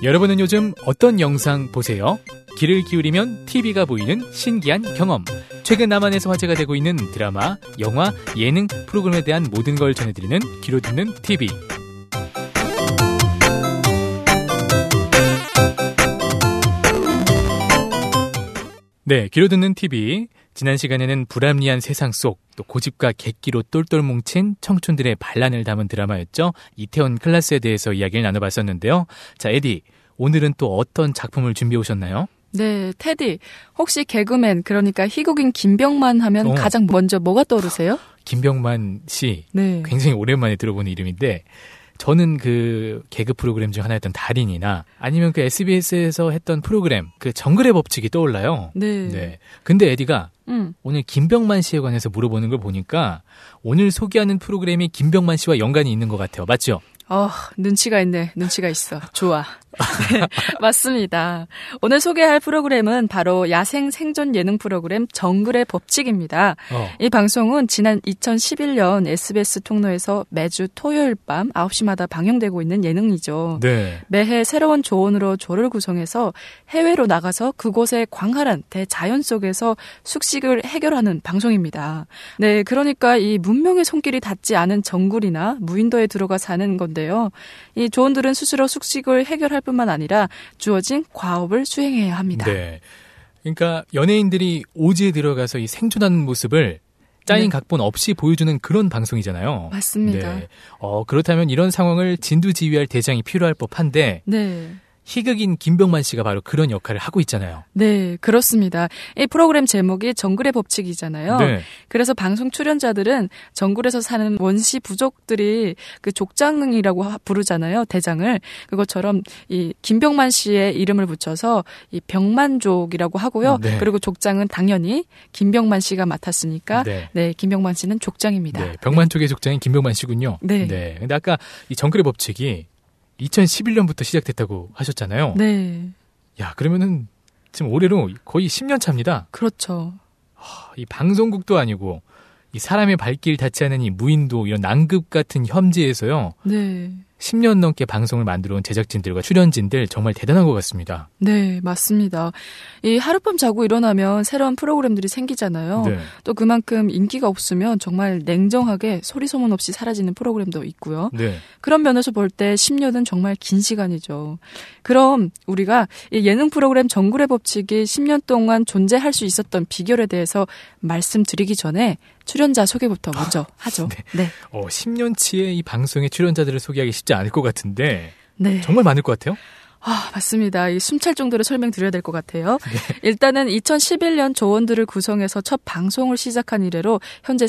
여러분은 요즘 어떤 영상 보세요? 귀를 기울이면 TV가 보이는 신기한 경험. 최근 남한에서 화제가 되고 있는 드라마, 영화, 예능, 프로그램에 대한 모든 걸 전해드리는 귀로 듣는 TV. 네, 귀로 듣는 TV. 지난 시간에는 불합리한 세상 속 또 고집과 객기로 똘똘 뭉친 청춘들의 반란을 담은 드라마였죠. 이태원 클라스에 대해서 이야기를 나눠봤었는데요. 자, 에디, 오늘은 또 어떤 작품을 준비해 오셨나요? 네, 테디. 혹시 개그맨, 그러니까 희극인 김병만 하면 가장 먼저 뭐가 떠오르세요? 김병만 씨, 네. 굉장히 오랜만에 들어보는 이름인데 저는 그 개그 프로그램 중 하나였던 달인이나 아니면 그 SBS에서 했던 프로그램 그 정글의 법칙이 떠올라요. 네. 근데 에디가 오늘 김병만 씨에 관해서 물어보는 걸 보니까 오늘 소개하는 프로그램이 김병만 씨와 연관이 있는 것 같아요. 맞죠? 눈치가 있네. 눈치가 있어. 좋아. 네, 맞습니다. 오늘 소개할 프로그램은 바로 야생 생존 예능 프로그램 정글의 법칙입니다. 이 방송은 지난 2011년 SBS 통로에서 매주 토요일 밤 9시마다 방영되고 있는 예능이죠. 네. 매해 새로운 조언으로 조를 구성해서 해외로 나가서 그곳의 광활한 대자연 속에서 숙식을 해결하는 방송입니다. 네, 그러니까 이 문명의 손길이 닿지 않은 정글이나 무인도에 들어가 사는 건데요. 이 조언들은 스스로 숙식을 해결할 뿐만 아니라 주어진 과업을 수행해야 합니다. 네. 그러니까 연예인들이 오지에 들어가서 이 생존하는 모습을 짜인 각본 없이 보여주는 그런 방송이잖아요. 맞습니다. 네. 그렇다면 이런 상황을 진두지휘할 대장이 필요할 법한데 네. 희극인 김병만 씨가 바로 그런 역할을 하고 있잖아요. 네, 그렇습니다. 이 프로그램 제목이 정글의 법칙이잖아요. 네. 그래서 방송 출연자들은 정글에서 사는 원시 부족들이 그 족장이라고 부르잖아요. 대장을. 그것처럼 이 김병만 씨의 이름을 붙여서 이 병만족이라고 하고요. 네. 그리고 족장은 당연히 김병만 씨가 맡았으니까 네, 김병만 씨는 족장입니다. 네, 병만족의 족장인 김병만 씨군요. 네. 네. 근데 아까 이 정글의 법칙이 2011년부터 시작됐다고 하셨잖아요. 네. 야, 그러면은 지금 올해로 거의 10년 차입니다. 그렇죠. 이 방송국도 아니고 이 사람의 발길 닿지 않은 이 무인도 이런 난급 같은 험지에서요. 네. 10년 넘게 방송을 만들어 온 제작진들과 출연진들 정말 대단한 것 같습니다. 네, 맞습니다. 이 하룻밤 자고 일어나면 새로운 프로그램들이 생기잖아요. 네. 또 그만큼 인기가 없으면 정말 냉정하게 소리 소문 없이 사라지는 프로그램도 있고요. 네. 그런 면에서 볼 때 10년은 정말 긴 시간이죠. 그럼 우리가 이 예능 프로그램 정글의 법칙이 10년 동안 존재할 수 있었던 비결에 대해서 말씀드리기 전에 출연자 소개부터 먼저 하죠. 네. 10년치의 이 방송의 출연자들을 소개하기 쉽지 않을 것 같은데 네. 정말 많을 것 같아요. 맞습니다. 이 숨찰 정도로 설명드려야 될 것 같아요. 네. 일단은 2011년 조언들을 구성해서 첫 방송을 시작한 이래로 현재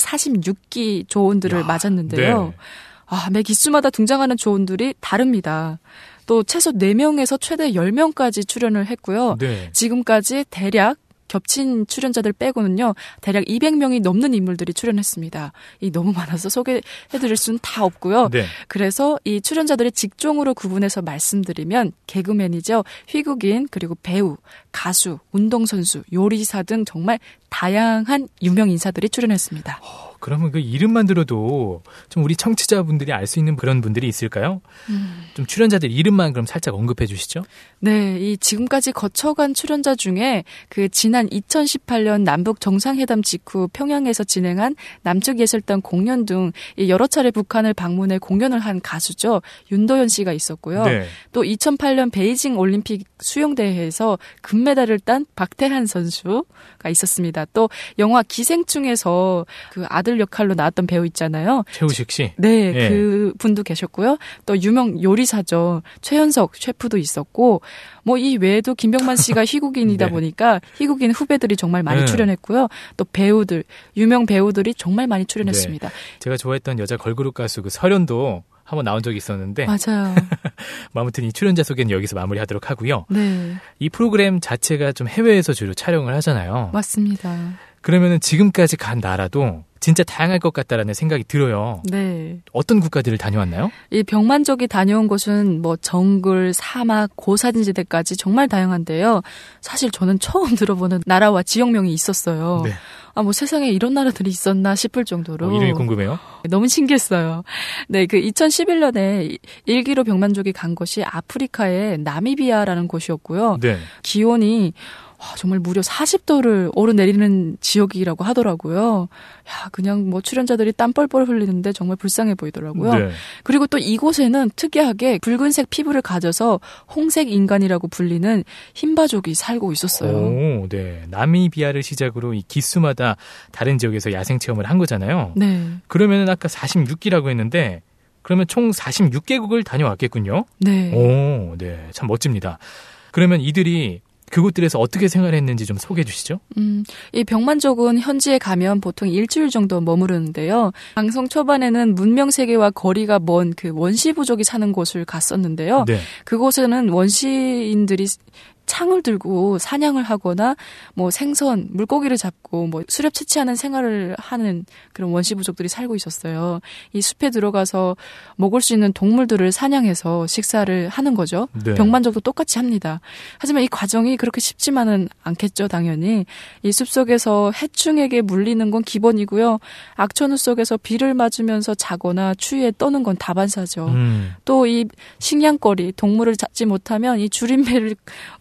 46기 조언들을 맞았는데요. 네. 매 기수마다 등장하는 조언들이 다릅니다. 또 최소 4명에서 최대 10명까지 출연을 했고요. 네. 지금까지 대략 겹친 출연자들 빼고는요. 대략 200명이 넘는 인물들이 출연했습니다. 이 너무 많아서 소개해드릴 수는 다 없고요. 네. 그래서 이 출연자들의 직종으로 구분해서 말씀드리면 개그맨이죠. 희극인, 그리고 배우, 가수, 운동선수, 요리사 등 정말 다양한 유명 인사들이 출연했습니다. 그러면 그 이름만 들어도 좀 우리 청취자분들이 알 수 있는 그런 분들이 있을까요? 좀 출연자들 이름만 그럼 살짝 언급해 주시죠. 네, 이 지금까지 거쳐간 출연자 중에 그 지난 2018년 남북 정상회담 직후 평양에서 진행한 남측예술단 공연 등 여러 차례 북한을 방문해 공연을 한 가수죠. 윤도현 씨가 있었고요. 네. 또 2008년 베이징 올림픽 수영대회에서 금메달을 딴 박태환 선수가 있었습니다. 또 영화 기생충에서 그 아들 역할로 나왔던 배우 있잖아요. 최우식 씨. 네, 그 분도 계셨고요. 또 유명 요리사죠. 최현석 셰프도 있었고 뭐 이 외에도 김병만 씨가 희극인이다 보니까 희극인 후배들이 정말 많이 출연했고요. 또 배우들, 유명 배우들이 정말 많이 출연했습니다. 제가 좋아했던 여자 걸그룹 가수 그 설현도 한번 나온 적이 있었는데 맞아요. 아무튼 이 출연자 소개는 여기서 마무리하도록 하고요. 네. 이 프로그램 자체가 좀 해외에서 주로 촬영을 하잖아요. 맞습니다. 그러면은 지금까지 간 나라도 진짜 다양할 것 같다라는 생각이 들어요. 네. 어떤 국가들을 다녀왔나요? 이 병만족이 다녀온 곳은 뭐 정글, 사막, 고산지대까지 정말 다양한데요. 사실 저는 처음 들어보는 나라와 지역명이 있었어요. 네. 뭐 세상에 이런 나라들이 있었나 싶을 정도로. 이름이 궁금해요. 너무 신기했어요. 네, 그 2011년에 1기로 병만족이 간 곳이 아프리카의 나미비아라는 곳이었고요. 네. 기온이 정말 무려 40도를 오르내리는 지역이라고 하더라고요. 야, 그냥 뭐 출연자들이 땀 뻘뻘 흘리는데 정말 불쌍해 보이더라고요. 네. 그리고 또 이곳에는 특이하게 붉은색 피부를 가져서 홍색 인간이라고 불리는 흰바족이 살고 있었어요. 오, 네. 나미비아를 시작으로 이 기수마다 다른 지역에서 야생 체험을 한 거잖아요. 네. 그러면은 아까 46기라고 했는데 그러면 총 46개국을 다녀왔겠군요. 네. 오, 네. 참 멋집니다. 그러면 이들이 그곳들에서 어떻게 생활했는지 좀 소개해 주시죠. 이 병만족은 현지에 가면 보통 일주일 정도 머무르는데요. 방송 초반에는 문명 세계와 거리가 먼 그 원시 부족이 사는 곳을 갔었는데요. 네. 그곳에는 원시인들이 창을 들고 사냥을 하거나 뭐 생선, 물고기를 잡고 뭐 수렵 채취하는 생활을 하는 그런 원시 부족들이 살고 있었어요. 이 숲에 들어가서 먹을 수 있는 동물들을 사냥해서 식사를 하는 거죠. 네. 병만족도 똑같이 합니다. 하지만 이 과정이 그렇게 쉽지만은 않겠죠, 당연히. 이 숲속에서 해충에게 물리는 건 기본이고요. 악천후 속에서 비를 맞으면서 자거나 추위에 떠는 건 다반사죠. 또 이 식량거리, 동물을 잡지 못하면 이 줄임배를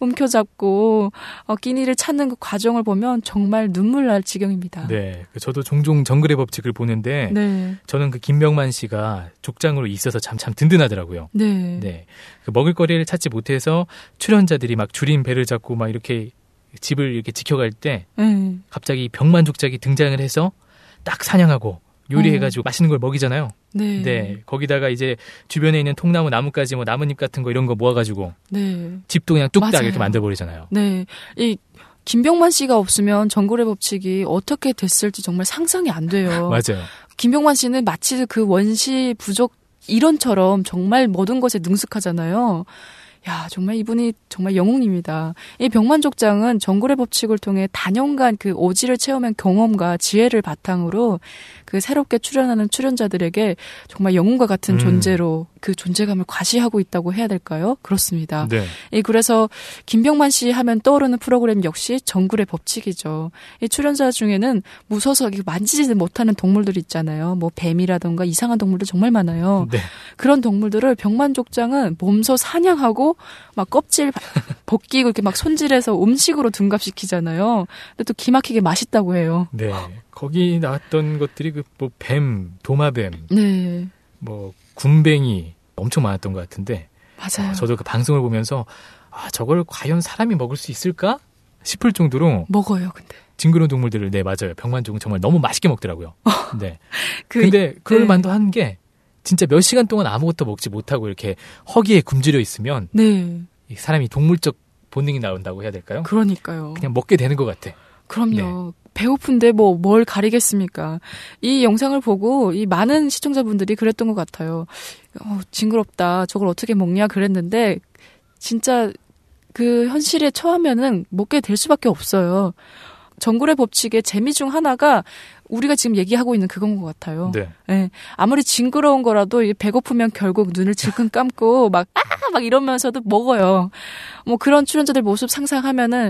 움켜잡고 끼니를 찾는 그 과정을 보면 정말 눈물 날 지경입니다. 네, 저도 종종 정글의 법칙을 보는데 네. 저는 그 김병만 씨가 족장으로 있어서 참 든든하더라고요. 네. 네, 그 먹을거리를 찾지 못해서 출연자들이 막 줄인 배를 잡고 막 이렇게 집을 이렇게 지켜갈 때 갑자기 병만 족장이 등장을 해서 딱 사냥하고 요리해가지고 맛있는 걸 먹이잖아요. 네. 네. 거기다가 이제 주변에 있는 통나무, 나뭇가지, 뭐 나뭇잎 같은 거 이런 거 모아가지고 네. 집도 그냥 뚝딱 맞아요. 이렇게 만들어버리잖아요. 네. 이 김병만 씨가 없으면 정글의 법칙이 어떻게 됐을지 정말 상상이 안 돼요. 맞아요. 김병만 씨는 마치 그 원시 부족 일원처럼 정말 모든 것에 능숙하잖아요. 야, 정말 이분이 정말 영웅입니다. 이 병만족장은 정글의 법칙을 통해 단연간 그 오지를 체험한 경험과 지혜를 바탕으로 그 새롭게 출연하는 출연자들에게 정말 영웅과 같은 존재로 그 존재감을 과시하고 있다고 해야 될까요? 그렇습니다. 네. 그래서 김병만 씨 하면 떠오르는 프로그램 역시 정글의 법칙이죠. 이 출연자 중에는 무서워서 만지지 못하는 동물들이 있잖아요. 뭐 뱀이라든가 이상한 동물들 정말 많아요. 네. 그런 동물들을 병만족장은 몸소 사냥하고 막 껍질 벗기고 이렇게 막 손질해서 음식으로 둔갑시키잖아요. 근데 또 기막히게 맛있다고 해요. 네. 거기 나왔던 것들이 그 뭐 뱀, 도마뱀, 네. 뭐 군뱅이 엄청 많았던 것 같은데 맞아요. 저도 그 방송을 보면서 저걸 과연 사람이 먹을 수 있을까 싶을 정도로 먹어요, 근데. 징그러운 동물들을 네 맞아요. 병만족은 정말 너무 맛있게 먹더라고요. 네. 근데 그럴 만도 한 게 진짜 몇 시간 동안 아무것도 먹지 못하고 이렇게 허기에 굶주려 있으면 네. 이 사람이 동물적 본능이 나온다고 해야 될까요? 그러니까요. 그냥 먹게 되는 것 같아. 그럼요. 네. 배고픈데 뭘 가리겠습니까? 이 영상을 보고 이 많은 시청자분들이 그랬던 것 같아요. 징그럽다. 저걸 어떻게 먹냐 그랬는데 진짜 그 현실에 처하면은 먹게 될 수밖에 없어요. 정글의 법칙의 재미 중 하나가 우리가 지금 얘기하고 있는 그건 것 같아요. 네. 네. 아무리 징그러운 거라도 배고프면 결국 눈을 질끈 감고 막 이러면서도 먹어요. 뭐 그런 출연자들 모습 상상하면은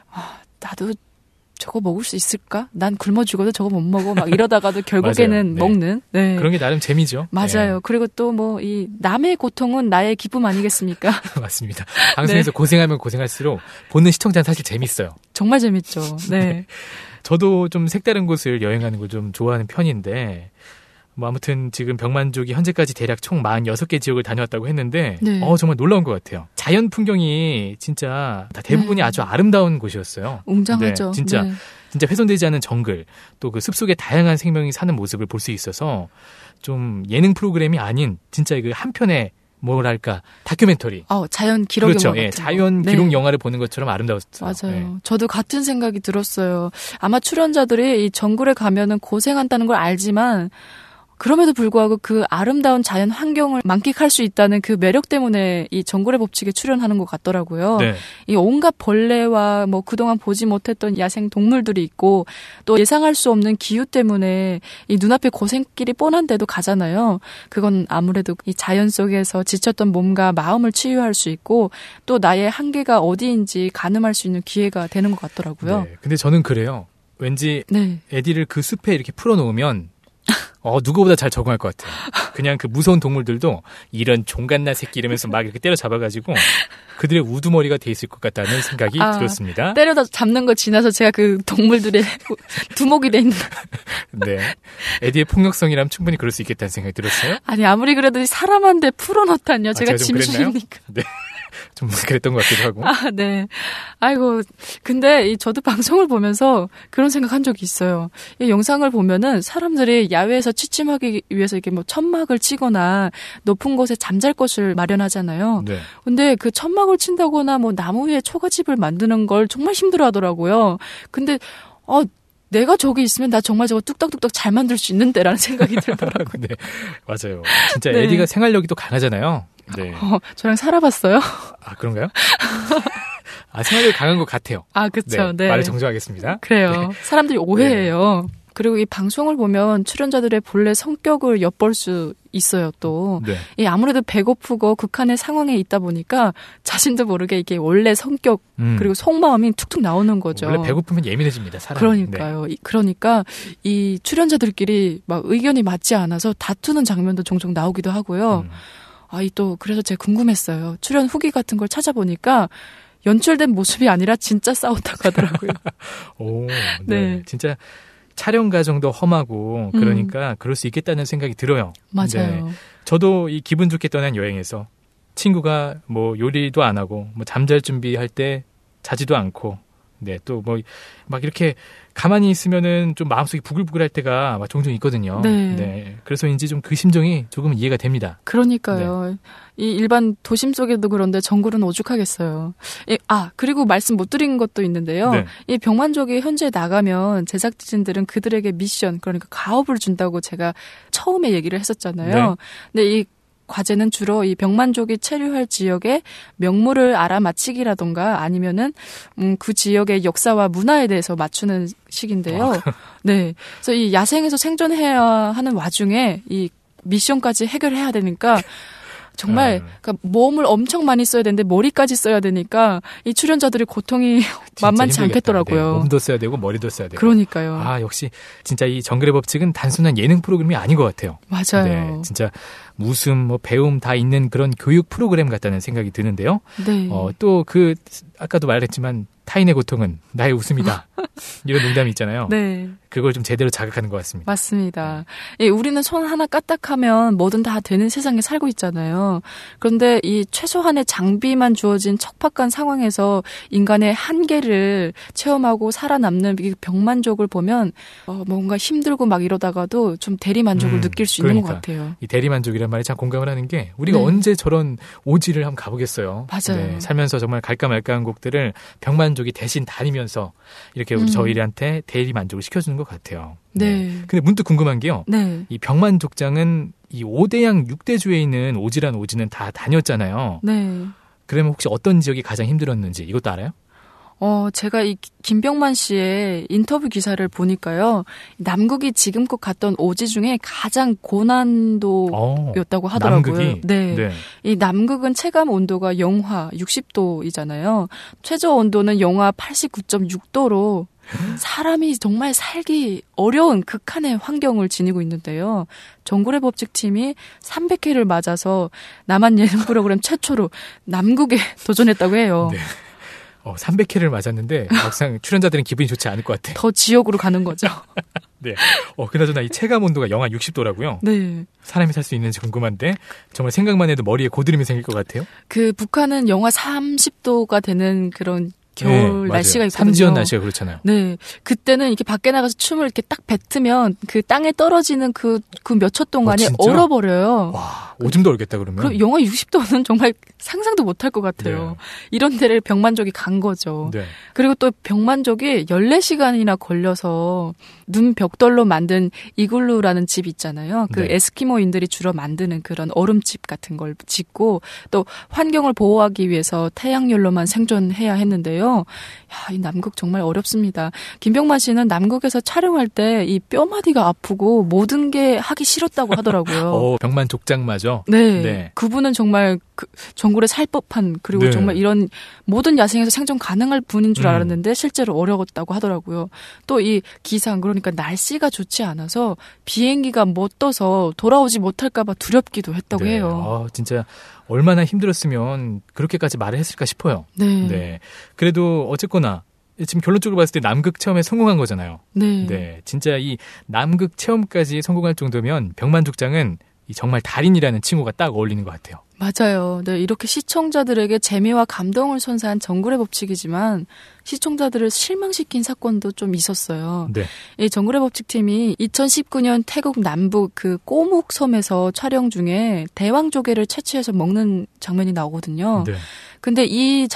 나도 저거 먹을 수 있을까? 난 굶어 죽어도 저거 못 먹어. 막 이러다가도 결국에는 네. 먹는. 네. 그런 게 나름 재미죠. 맞아요. 네. 그리고 또 뭐 이 남의 고통은 나의 기쁨 아니겠습니까? 맞습니다. 방송에서 네. 고생하면 고생할수록 보는 시청자는 사실 재밌어요. 정말 재밌죠. 네. 네. 저도 좀 색다른 곳을 여행하는 걸 좀 좋아하는 편인데 뭐 아무튼 지금 병만족이 현재까지 대략 총 46개 지역을 다녀왔다고 했는데 네. 정말 놀라운 것 같아요. 자연 풍경이 진짜 다 대부분이 아주 아름다운 곳이었어요. 웅장하죠. 네, 진짜 네. 진짜 훼손되지 않은 정글 또 그 숲속에 다양한 생명이 사는 모습을 볼 수 있어서 좀 예능 프로그램이 아닌 진짜 그 한편의 뭐랄까 다큐멘터리. 자연 기록 그렇죠. 영화 같은 자연 거. 기록 네. 영화를 보는 것처럼 아름다웠어요. 맞아요. 네. 저도 같은 생각이 들었어요. 아마 출연자들이 이 정글에 가면은 고생한다는 걸 알지만 그럼에도 불구하고 그 아름다운 자연 환경을 만끽할 수 있다는 그 매력 때문에 이 정글의 법칙에 출연하는 것 같더라고요. 네. 이 온갖 벌레와 뭐 그동안 보지 못했던 야생 동물들이 있고 또 예상할 수 없는 기후 때문에 이 눈앞에 고생길이 뻔한데도 가잖아요. 그건 아무래도 이 자연 속에서 지쳤던 몸과 마음을 치유할 수 있고 또 나의 한계가 어디인지 가늠할 수 있는 기회가 되는 것 같더라고요. 네. 근데 저는 그래요. 왠지 네. 에디를 그 숲에 이렇게 풀어놓으면 누구보다 잘 적응할 것 같아요. 그냥 그 무서운 동물들도 이런 종갓나 새끼 이러면서 막 이렇게 때려 잡아가지고 그들의 우두머리가 돼 있을 것 같다는 생각이 들었습니다. 때려다 잡는 거 지나서 제가 그 동물들의 두목이 돼 있는. 네. 에디의 폭력성이라면 충분히 그럴 수 있겠다는 생각이 들었어요. 아니 아무리 그래도 사람한테 풀어놓다니요. 제가 짐승이니까. 네. 좀 그랬던 것 같기도 하고. 네. 아이고. 근데 저도 방송을 보면서 그런 생각한 적이 있어요. 이 영상을 보면은 사람들이 야외에서 취침하기 위해서 이렇게 뭐 천막을 치거나 높은 곳에 잠잘 곳을 마련하잖아요. 네. 근데 그 천막을 친다거나 뭐 나무 위에 초가집을 만드는 걸 정말 힘들어 하더라고요. 근데, 내가 저기 있으면 나 정말 저거 뚝딱뚝딱 잘 만들 수 있는데라는 생각이 들더라고요. 네. 맞아요. 진짜 네. 에디가 생활력이 또 강하잖아요. 네. 저랑 살아봤어요? 그런가요? 생활력이 강한 것 같아요. 그쵸. 네. 말을 정정하겠습니다. 그래요. 네. 사람들이 오해해요. 그리고 이 방송을 보면 출연자들의 본래 성격을 엿볼 수 있어요, 또. 네. 아무래도 배고프고 극한의 상황에 있다 보니까 자신도 모르게 이게 원래 성격, 그리고 속마음이 툭툭 나오는 거죠. 원래 배고프면 예민해집니다, 사람이. 그러니까요. 네. 그러니까 이 출연자들끼리 막 의견이 맞지 않아서 다투는 장면도 종종 나오기도 하고요. 그래서 제가 궁금했어요. 출연 후기 같은 걸 찾아보니까 연출된 모습이 아니라 진짜 싸웠다고 하더라고요. 오, 네. 진짜 촬영 과정도 험하고 그러니까 그럴 수 있겠다는 생각이 들어요. 맞아요. 네. 저도 이 기분 좋게 떠난 여행에서 친구가 뭐 요리도 안 하고 뭐 잠잘 준비할 때 자지도 않고 네, 또 뭐 막 이렇게 가만히 있으면은 좀 마음속이 부글부글할 때가 막 종종 있거든요. 네. 그래서인지 좀 그 심정이 조금 이해가 됩니다. 그러니까요. 네. 이 일반 도심 속에도 그런데 정글은 오죽하겠어요. 그리고 말씀 못 드린 것도 있는데요. 네. 이 병만족이 현지에 나가면 제작진들은 그들에게 미션, 그러니까 가업을 준다고 제가 처음에 얘기를 했었잖아요. 네. 근데 이 과제는 주로 이 병만족이 체류할 지역의 명물을 알아맞히기라던가 아니면은 그 지역의 역사와 문화에 대해서 맞추는 식인데요. 네. 그래서 이 야생에서 생존해야 하는 와중에 이 미션까지 해결해야 되니까 정말 그러니까 몸을 엄청 많이 써야 되는데 머리까지 써야 되니까 이 출연자들의 고통이 만만치 않겠더라고요. 네, 몸도 써야 되고 머리도 써야 되고. 그러니까요. 역시 진짜 이 정글의 법칙은 단순한 예능 프로그램이 아닌 것 같아요. 맞아요. 네, 진짜 웃음, 배움 다 있는 그런 교육 프로그램 같다는 생각이 드는데요. 네. 또 아까도 말했지만 타인의 고통은 나의 웃음이다. 이런 농담이 있잖아요. 네. 그걸 좀 제대로 자극하는 것 같습니다. 맞습니다. 우리는 손 하나 까딱하면 뭐든 다 되는 세상에 살고 있잖아요. 그런데 이 최소한의 장비만 주어진 척박한 상황에서 인간의 한계를 체험하고 살아남는 이 병만족을 보면 뭔가 힘들고 막 이러다가도 좀 대리만족을 느낄 수 있는 것 같아요. 이 대리만족이란 말에 참 공감을 하는 게 우리가 언제 저런 오지를 한번 가보겠어요. 맞아요. 네, 살면서 정말 갈까 말까한 곳들을 병만족이 대신 다니면서 이렇게 우리 저희한테 대리만족을 시켜주는 것 같아요. 네. 근데 문득 궁금한 게요. 네. 이 병만족장은 이 5대양 6대주에 있는 오지란 오지는 다 다녔잖아요. 네. 그러면 혹시 어떤 지역이 가장 힘들었는지 이것도 알아요? 제가 이 김병만 씨의 인터뷰 기사를 보니까요. 남극이 지금껏 갔던 오지 중에 가장 고난도였다고 하더라고요. 남극이? 네. 이 남극은 체감 온도가 영하 60도이잖아요. 최저 온도는 영하 89.6도로 사람이 정말 살기 어려운 극한의 환경을 지니고 있는데요. 정글의 법칙팀이 300회를 맞아서 남한 예능 프로그램 최초로 남극에 도전했다고 해요. 네. 300회를 맞았는데 막상 출연자들은 기분이 좋지 않을 것 같아요. 더 지옥으로 가는 거죠. 네. 그나저나 이 체감 온도가 영하 60도라고요? 네. 사람이 살 수 있는지 궁금한데 정말 생각만 해도 머리에 고드름이 생길 것 같아요. 북한은 영하 30도가 되는 그런 겨울 날씨가 있거든요. 삼지연 날씨가 그렇잖아요. 네. 그때는 이렇게 밖에 나가서 춤을 이렇게 딱 뱉으면 그 땅에 떨어지는 그 몇 초 동안에 얼어버려요. 와, 오줌도 얼겠다 그러면. 그럼 영하 60도는 정말 상상도 못할 것 같아요. 네. 이런 데를 병만족이 간 거죠. 네. 그리고 또 병만족이 14시간이나 걸려서 눈 벽돌로 만든 이글루라는 집 있잖아요. 그 네. 에스키모인들이 주로 만드는 그런 얼음집 같은 걸 짓고 또 환경을 보호하기 위해서 태양열로만 생존해야 했는데요. 야, 이 남극 정말 어렵습니다. 김병만 씨는 남극에서 촬영할 때 이 뼈마디가 아프고 모든 게 하기 싫었다고 하더라고요. 병만 족장마저. 네. 네. 그분은 정말 전골에 살 법한 그리고 네. 정말 이런 모든 야생에서 생존 가능할 분인 줄 알았는데 실제로 어려웠다고 하더라고요. 또 이 기상 그러니까 날씨가 좋지 않아서 비행기가 못 떠서 돌아오지 못할까 봐 두렵기도 했다고 네. 해요. 진짜 얼마나 힘들었으면 그렇게까지 말을 했을까 싶어요. 네. 네. 그래도 어쨌거나 지금 결론적으로 봤을 때 남극 체험에 성공한 거잖아요. 네. 네. 진짜 이 남극 체험까지 성공할 정도면 병만족장은 정말 달인이라는 칭호가 딱 어울리는 것 같아요. 맞아요. 네, 이렇게 시청자들에게 재미와 감동을 선사한 정글의 법칙이지만 시청자들을 실망시킨 사건도 좀 있었어요. 네. 이 정글의 법칙 팀이 2019년 태국 남부 그 꼬묵 섬에서 촬영 중에 대왕조개를 채취해서 먹는 장면이 나오거든요. 네. 근데 이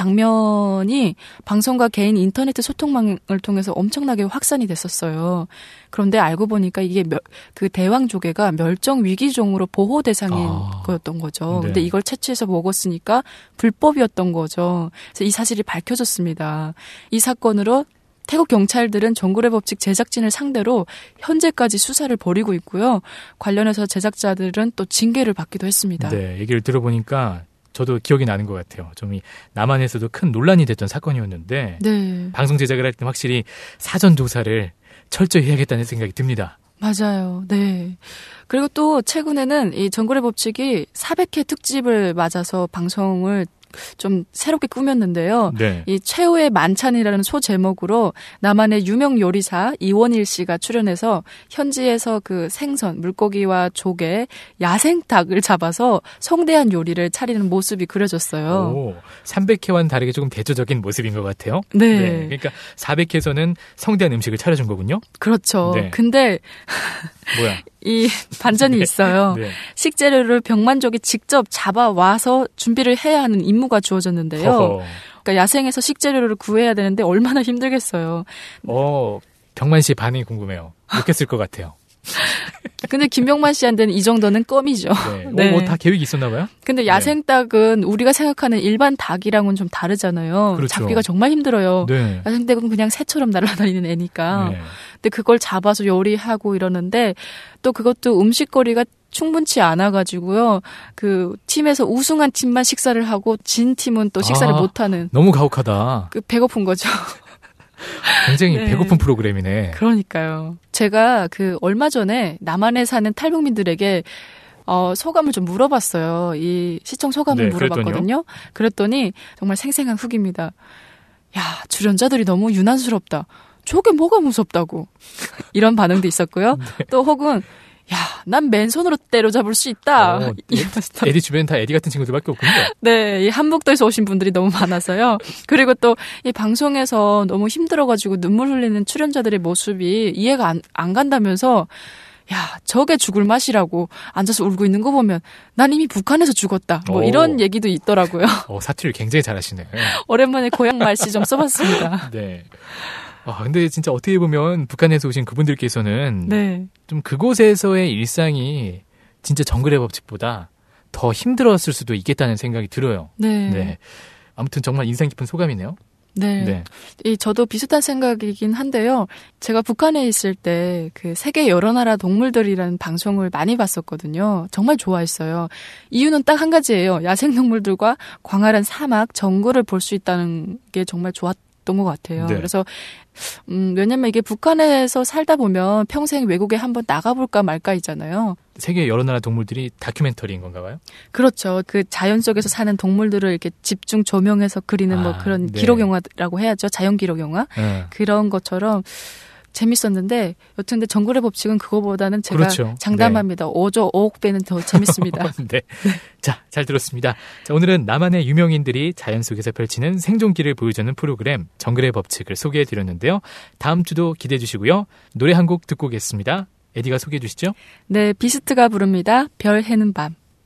장면이 방송과 개인 인터넷 소통망을 통해서 엄청나게 확산이 됐었어요. 그런데 알고 보니까 이게 그 대왕조개가 멸종 위기종으로 보호 대상인 거였던 거죠. 네. 근데 이걸 채취해서 먹었으니까 불법이었던 거죠. 그래서 이 사실이 밝혀졌습니다. 이 사건으로 태국 경찰들은 정글의 법칙 제작진을 상대로 현재까지 수사를 벌이고 있고요. 관련해서 제작자들은 또 징계를 받기도 했습니다. 네, 얘기를 들어보니까 저도 기억이 나는 것 같아요. 좀 남한에서도 큰 논란이 됐던 사건이었는데 네. 방송 제작을 할 때 확실히 사전 조사를 철저히 해야겠다는 생각이 듭니다. 맞아요. 네. 그리고 또 최근에는 이 정글의 법칙이 400회 특집을 맞아서 방송을 좀 새롭게 꾸몄는데요. 네. 이 최후의 만찬이라는 소 제목으로 남한의 유명 요리사 이원일 씨가 출연해서 현지에서 그 생선, 물고기와 조개, 야생닭을 잡아서 성대한 요리를 차리는 모습이 그려졌어요. 오, 300회와는 다르게 조금 대조적인 모습인 것 같아요. 네. 그러니까 400회에서는 성대한 음식을 차려준 거군요. 그렇죠. 네. 근데 뭐야? 이 반전이 네. 있어요. 네. 식재료를 병만족이 직접 잡아와서 준비를 해야 하는 임무가 주어졌는데요. 허허. 그러니까 야생에서 식재료를 구해야 되는데 얼마나 힘들겠어요. 병만 씨 반응이 궁금해요. 못했을 것 같아요. 근데 김병만 씨한테는 이 정도는 껌이죠. 네. 네. 다 계획이 있었나 봐요? 근데 야생닭은 우리가 생각하는 일반 닭이랑은 좀 다르잖아요. 그렇죠. 잡기가 정말 힘들어요. 네. 야생닭은 그냥 새처럼 날아다니는 애니까. 네. 근데 그걸 잡아서 요리하고 이러는데 또 그것도 음식거리가 충분치 않아가지고요. 그 팀에서 우승한 팀만 식사를 하고 진 팀은 또 식사를 못하는. 너무 가혹하다. 배고픈 거죠. 굉장히 네. 배고픈 프로그램이네. 그러니까요. 제가 얼마 전에 남한에 사는 탈북민들에게 소감을 좀 물어봤어요. 이 시청 소감을 물어봤거든요. 그랬더니 정말 생생한 후기입니다. 야, 출연자들이 너무 유난스럽다. 저게 뭐가 무섭다고. 이런 반응도 있었고요. 네. 또 혹은 야, 난 맨손으로 때려잡을 수 있다. 에디 주변엔 다 에디 같은 친구들밖에 없군요. 네, 이 한북도에서 오신 분들이 너무 많아서요. 그리고 또 이 방송에서 너무 힘들어가지고 눈물 흘리는 출연자들의 모습이 이해가 안 간다면서 야, 저게 죽을 맛이라고 앉아서 울고 있는 거 보면 난 이미 북한에서 죽었다. 뭐 이런 얘기도 있더라고요. 사투리를 굉장히 잘하시네. 오랜만에 고향 말씨 좀 써봤습니다. 네. 근데 진짜 어떻게 보면 북한에서 오신 그분들께서는 네. 좀 그곳에서의 일상이 진짜 정글의 법칙보다 더 힘들었을 수도 있겠다는 생각이 들어요. 네. 네. 아무튼 정말 인상 깊은 소감이네요. 네. 저도 비슷한 생각이긴 한데요. 제가 북한에 있을 때 그 세계 여러 나라 동물들이라는 방송을 많이 봤었거든요. 정말 좋아했어요. 이유는 딱 한 가지예요. 야생동물들과 광활한 사막, 정글을 볼 수 있다는 게 정말 좋았던 것 같아요. 네. 그래서 왜냐면 이게 북한에서 살다 보면 평생 외국에 한번 나가볼까 말까 있잖아요. 세계 여러 나라 동물들이 다큐멘터리인 건가 봐요? 그렇죠. 그 자연 속에서 사는 동물들을 이렇게 집중 조명해서 그리는 뭐 그런 네. 기록 영화라고 해야죠. 자연 기록 영화. 그런 것처럼 재밌었는데 여튼 근데 정글의 법칙은 그거보다는 제가 그렇죠. 장담합니다. 5조 5억 배는 더 재밌습니다. 네. 자, 잘 들었습니다. 자, 오늘은 남한의 유명인들이 자연 속에서 펼치는 생존기를 보여주는 프로그램 정글의 법칙을 소개해 드렸는데요. 다음 주도 기대해 주시고요. 노래 한 곡 듣고 오겠습니다. 에디가 소개해 주시죠. 네, 비스트가 부릅니다. 별 해는 밤.